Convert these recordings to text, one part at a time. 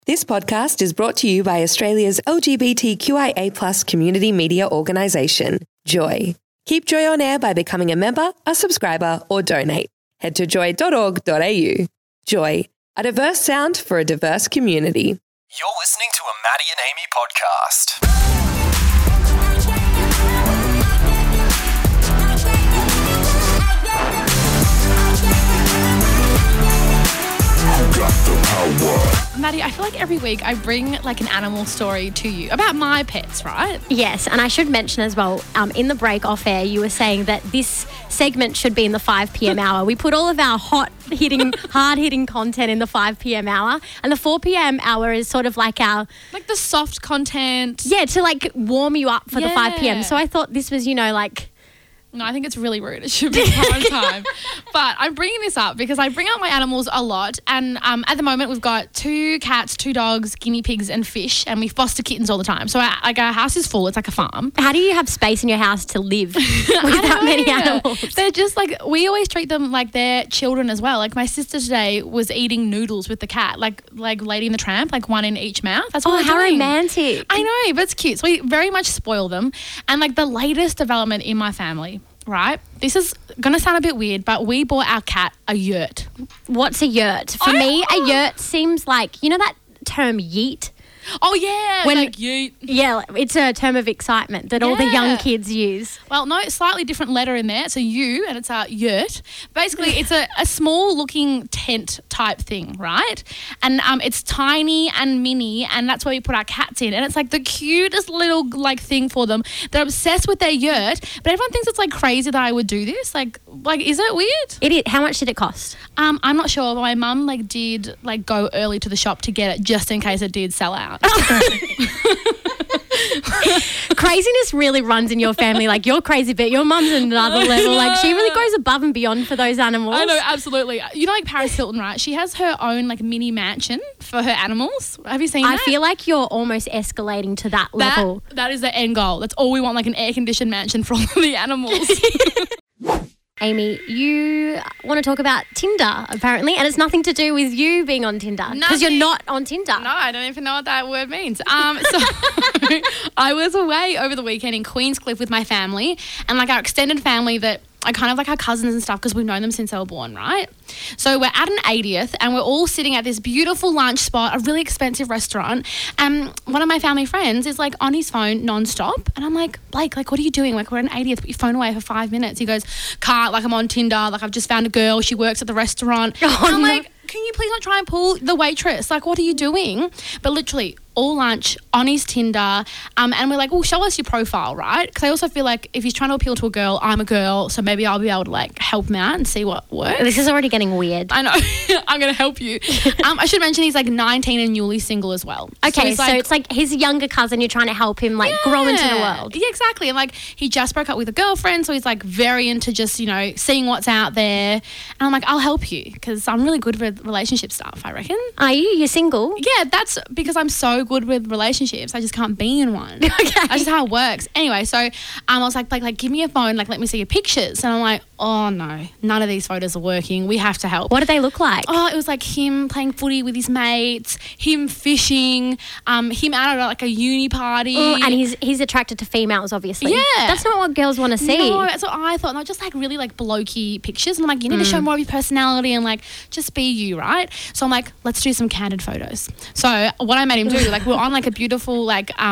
This podcast is brought to you by Australia's LGBTQIA+ community media organisation, Joy. Keep Joy on air by becoming a member, a subscriber, or donate. Head to joy.org.au. Joy, a diverse sound for a diverse community. You're listening to a Maddie and Amy podcast. Maddie, I feel like every week I bring like an animal story to you about my pets, right? Yes, and I should mention as well, in the break off air, you were saying that this segment should be in the 5 p.m. hour. We put all of our hard-hitting content in the 5 p.m. hour, and the 4 p.m. hour is sort of like our... Like the soft content. Yeah, to like warm you up for the 5 p.m. So I thought this was, No, I think it's really rude. It should be prime time. But I'm bringing this up because I bring up my animals a lot. And at the moment, we've got 2 cats, 2 dogs, guinea pigs and fish. And we foster kittens all the time. So our house is full. It's like a farm. How do you have space in your house to live with that many animals? They're just like, we always treat them like they're children as well. Like my sister today was eating noodles with the cat, like Lady and the Tramp, like one in each mouth. That's what how doing. Romantic. I know, but it's cute. So we very much spoil them. And like the latest development in my family, right? This is going to sound a bit weird, but we bought our cat a yurt. What's a yurt? For me, a yurt seems like, you know that term yeet? Oh, yeah. Like yeet. Yeah, it's a term of excitement that all the young kids use. Well, no, slightly different letter in there. It's a U and it's a yurt. Basically, it's a small looking tent type thing, right? And it's tiny and mini, and that's where we put our cats in. And it's like the cutest little like thing for them. They're obsessed with their yurt, but everyone thinks it's like crazy that I would do this. Like is it weird? It is. How much did it cost? I'm not sure, but my mum did go early to the shop to get it just in case it did sell out. Craziness really runs in your family. Like, you're crazy, but your mum's another level. Like, she really goes above and beyond for those animals. I know, absolutely. You know, like Paris Hilton, right? She has her own mini mansion for her animals. Have you seen that? I feel like you're almost escalating to that level. That is the end goal. That's all we want, like an air-conditioned mansion for all of the animals. Amy, you want to talk about Tinder, apparently, and it's nothing to do with you being on Tinder because you're not on Tinder. No, I don't even know what that word means. So I was away over the weekend in Queenscliff with my family and our extended family that I kind of our cousins and stuff because we've known them since they were born, right? So we're at an 80th and we're all sitting at this beautiful lunch spot, a really expensive restaurant. And one of my family friends is on his phone nonstop. And I'm like, Blake, what are you doing? We're at an 80th, put your phone away for 5 minutes. He goes, can't, I'm on Tinder. I've just found a girl. She works at the restaurant. I'm like, can you please not try and pull the waitress? What are you doing? But literally all lunch on his Tinder. And we're like, well, show us your profile, right? Because I also feel like if he's trying to appeal to a girl, I'm a girl. So maybe I'll be able to help him out and see what works. This is already getting weird. I know. I'm going to help you. I should mention he's 19 and newly single as well. Okay, so it's his younger cousin. You're trying to help him grow into the world. Yeah, exactly. And he just broke up with a girlfriend. So he's very into just, seeing what's out there. And I'm like, I'll help you because I'm really good with relationship stuff, I reckon. Are you? You're single? Yeah, that's because I'm so good with relationships. I just can't be in one. Okay. That's just how it works. Anyway, so I was like, give me your phone, let me see your pictures. And I'm like, oh no, none of these photos are working. We have to help. What did they look like? Oh, it was him playing footy with his mates, him fishing, him out at a uni party. And he's attracted to females, obviously. Yeah. That's not what girls want to see. No, that's what I thought. Not just really blokey pictures. And I'm you need to show more of your personality and just be you, right? So I'm let's do some candid photos. So what I made him do, we're on a beautiful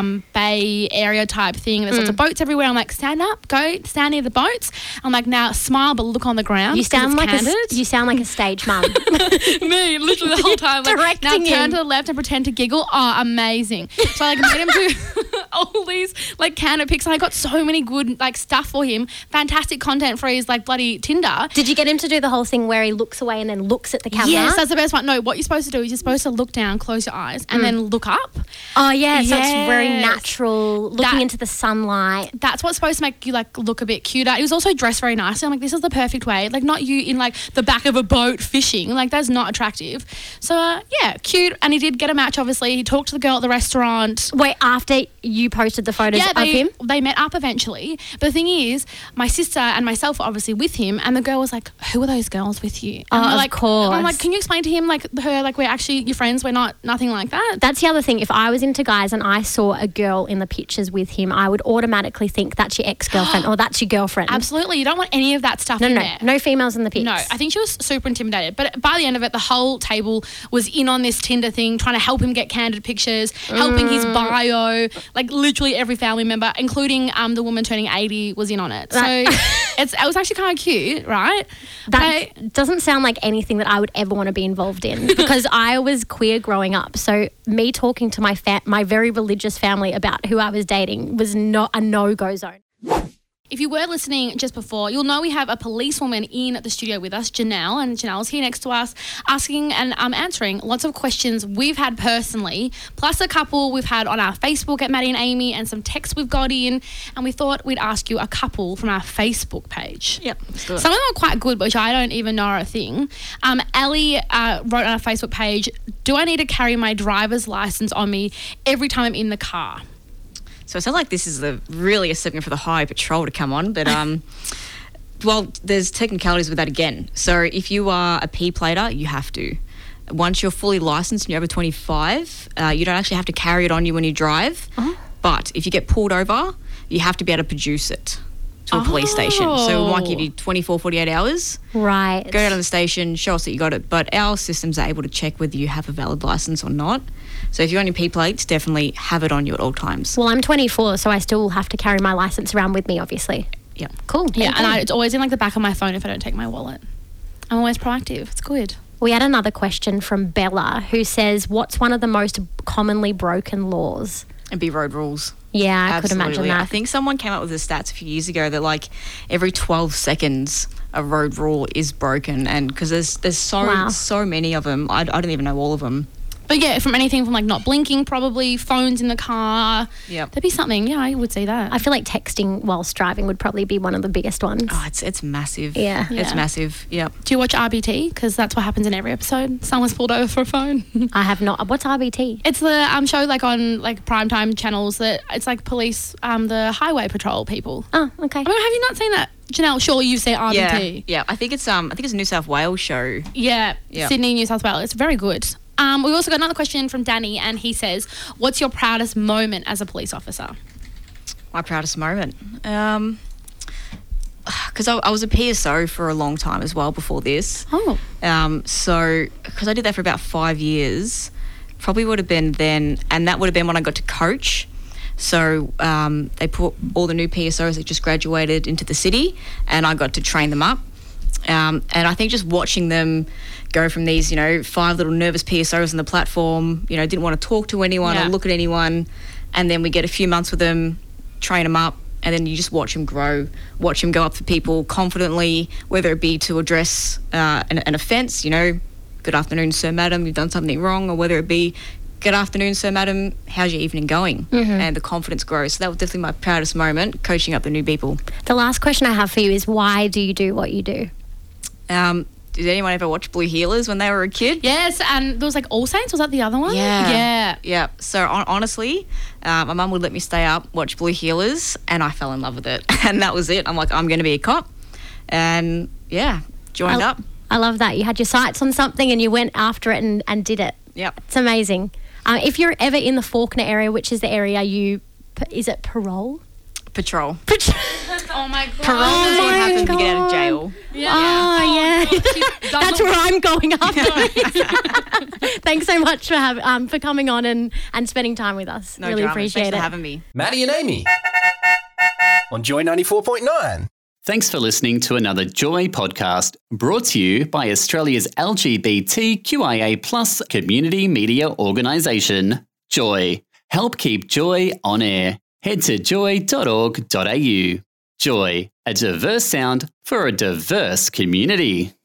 bay area type thing. There's lots of boats everywhere. I'm stand up, go stand near the boats. I'm now smile but look on the ground. You sound like a stage mum. Me, literally the whole time. Directing now turn to the left and pretend to giggle. Oh, amazing. So I made him do all these candid pics, and I got so many good stuff for him. Fantastic content for his bloody Tinder. Did you get him to do the whole thing where he looks away and then looks at the camera? Yes, that's the best one. No, what you're supposed to do is you're supposed to look down, close your eyes, and then look up. Oh yeah, so it's very natural, looking into the sunlight. That's what's supposed to make you look a bit cuter. He was also dressed very nicely. I'm this is the perfect way. Not you in the back of a boat fishing. That's not attractive. So yeah, cute. And he did get a match. Obviously, he talked to the girl at the restaurant. Wait, after you you posted the photos Yeah, of him? they met up eventually. But the thing is, my sister and myself were obviously with him, and the girl was like, "Who are those girls with you?" And we're Of like, course. I'm like, "Can you explain to him like we're actually your friends? We're not nothing like that." That's the other thing. If I was into guys and I saw a girl in the pictures with him, I would automatically think that's your ex-girlfriend or that's your girlfriend. Absolutely, you don't want any of that stuff No, in no, there. no females in the pics. No, I think she was super intimidated. But by the end of it, the whole table was in on this Tinder thing, trying to help him get candid pictures, helping his bio. Like literally every family member, including the woman turning 80, was in on it. So it was actually kind of cute, right? That doesn't sound like anything that I would ever want to be involved in because I was queer growing up. So me talking to my very religious family about who I was dating was not a no-go zone. If you were listening just before, you'll know we have a policewoman in the studio with us, Janelle, and Janelle's here next to us asking and answering lots of questions we've had personally, plus a couple we've had on our Facebook at Maddie and Amy and some texts we've got in, and we thought we'd ask you a couple from our Facebook page. Yep, let's do it. Some of them are quite good, which I don't even know are a thing. Ellie wrote on our Facebook page, "Do I need to carry my driver's license on me every time I'm in the car?" So it sounds like this is really a segment for the Highway Patrol to come on, but well, there's technicalities with that again. So if you are a P-plater, you have to. Once you're fully licensed and you're over 25, you don't actually have to carry it on you when you drive. But if you get pulled over, you have to be able to produce it to a police station. So we might give you 24, 48 hours. Right. Go down to the station, show us that you got it. But our systems are able to check whether you have a valid license or not. So if you're on your P-plates, definitely have it on you at all times. Well, I'm 24, so I still have to carry my license around with me, obviously. Yeah. Cool. Yeah, Okay. and it's always in like the back of my phone if I don't take my wallet. I'm always proactive. It's good. We had another question from Bella who says, what's one of the most commonly broken laws? And be road rules. Yeah, I could imagine Absolutely. that. I think someone came up with the stats a few years ago that like every 12 seconds a road rule is broken, and because there's so many of them, I don't even know all of them. But yeah, from anything from like not blinking, probably phones in the car. Yep. There'd be something. Yeah, I would say that. I feel like texting whilst driving would probably be one of the biggest ones. Oh, it's massive. Yeah. It's Yeah. massive. Yep. Do you watch RBT? Because that's what happens in every episode. Someone's pulled over for a phone. I have not. What's RBT? It's the show like on like primetime channels that it's like police, the highway patrol people. Oh, okay. I mean, have you not seen that? Janelle, surely you've seen RBT. Yeah. I think it's a New South Wales show. Yeah, Yeah. Sydney, New South Wales. It's very good. We've also got another question from Danny, and he says, "What's your proudest moment as a police officer?" My proudest moment. Because I was a PSO for a long time as well before this. Oh. So, because I did that for about 5 years, probably would have been then, and that would have been when I got to coach. So they put all the new PSOs that just graduated into the city, and I got to train them up. And I think just watching them go from these, 5 little nervous PSOs on the platform, didn't want to talk to anyone or look at anyone, and then we get a few months with them, train them up, and then you just watch them grow, watch them go up to people confidently, whether it be to address an offence, good afternoon, sir, madam, you've done something wrong, or whether it be, good afternoon, sir, madam, how's your evening going? And the confidence grows. So that was definitely my proudest moment, coaching up the new people. The last question I have for you is, why do you do what you do? Did anyone ever watch Blue Heelers when they were a kid? Yes, and there was like All Saints. Was that the other one? Yeah. Yeah. So honestly, my mum would let me stay up, watch Blue Heelers, and I fell in love with it. And that was it. I'm like, I'm going to be a cop. And yeah, joined up. I love that. You had your sights on something and you went after it and did it. Yep. It's amazing. If you're ever in the Fawkner area, which is the area is it parole? Patrol. Oh my god. Parole is what happens when you get out of God. jail. Yeah. Oh, yeah. That's where I'm going after. Thanks so much for coming on and spending time with us. No really drama. appreciate Thanks it. for having me. Maddie and Amy on Joy 94.9. Thanks for listening to another Joy podcast brought to you by Australia's LGBTQIA+ community media organisation, Joy. Help keep Joy on air. Head to joy.org.au. Joy, a diverse sound for a diverse community.